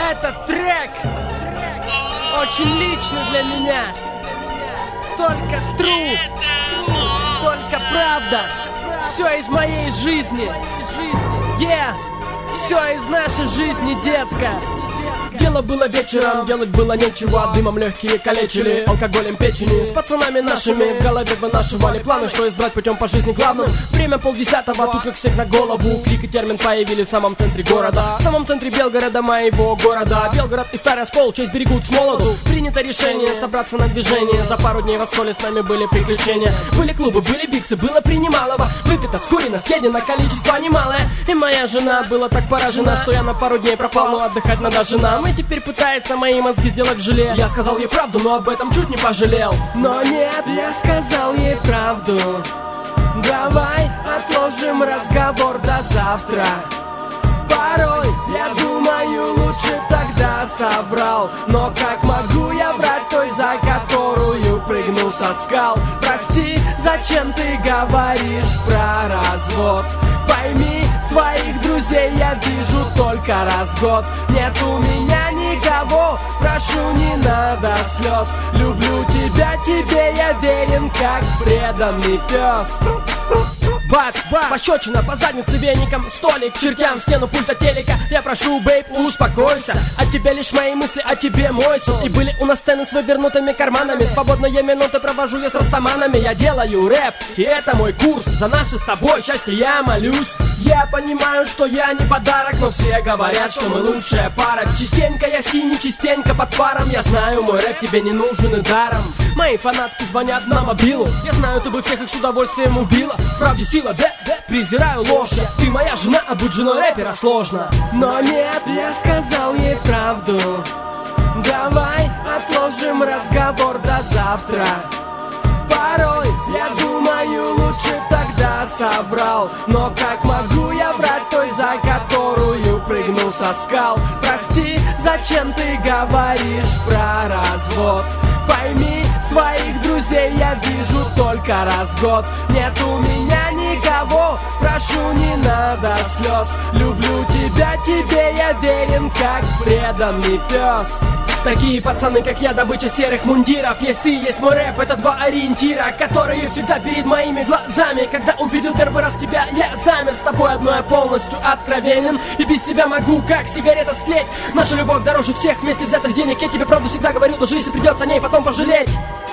Этот трек очень личный для меня. Только true, только правда. Все из моей жизни. Все из нашей жизни, детка. Дело было вечером, делать было нечего. Дымом легкие калечили, алкоголем печени. С пацанами нашими в голове вынашивали планы, что избрать путем по жизни главным. Время 9:30, тут как снег на голову. Крик и термин появились в самом центре города. В самом центре Белгорода, моего города. Белгород и Старый Оскол честь берегут с молоду. Принято решение собраться на движение. За пару дней в Осколе с нами были приключения. Были клубы, были биксы, было принималово. Выпито, скурено, съедено, количество немалое. И моя жена была так поражена, что я на пару дней пропал, но отдыхать надо, жена. И теперь пытается мои мозги сделать в желе. Я сказал ей правду, но об этом чуть не пожалел. Но нет, я сказал ей правду. Давай отложим разговор до завтра. Порой я думаю, лучше тогда соврал. Но как могу я врать той, за которую прыгнул со скал? Прости, зачем ты говоришь про развод? Пойми, своих друзей я вижу только раз в год. Нет у меня никого, прошу, не надо слез. Люблю тебя, тебе я верен, как преданный пес. Бац, пощечина по заднице веником. Столик, чертям, в стену пульта телека. Я прошу, бейб, успокойся. От тебя лишь мои мысли, о тебе мой сон. И были у нас сцены с вывернутыми карманами. Свободные минуты провожу я с растаманами. Я делаю рэп, и это мой курс. За наше с тобой счастье я молюсь. Я понимаю, что я не подарок, но все говорят, что мы лучшая пара. Частенько я синий, частенько под паром. Я знаю, мой рэп тебе не нужен и даром. Мои фанатки звонят на мобилу. Я знаю, ты бы всех их с удовольствием убила. В правде сила, презираю ложь. Ты моя жена, а быть женой рэпера сложно. Но нет, я сказал ей правду. Давай отложим разговор до завтра. Порой я думаю, лучше тогда соврал. Но как могу я врать той, за которую прыгнул со скал? Прости, зачем ты говоришь про развод? Пойми, своих друзей я вижу только раз в год. Нет у меня никого, прошу, не надо слез. Люблю тебя, тебе я верен, как преданный пес. Такие пацаны, как я, добыча серых мундиров. Есть ты, есть мой рэп, это два ориентира, которые всегда перед моими глазами. Когда увидел первый раз тебя, я замер. С тобой одно я полностью откровенен, и без тебя могу, как сигарета, стлеть. Наша любовь дороже всех вместе взятых денег. Я тебе правду всегда говорю, даже если придется о ней потом пожалеть.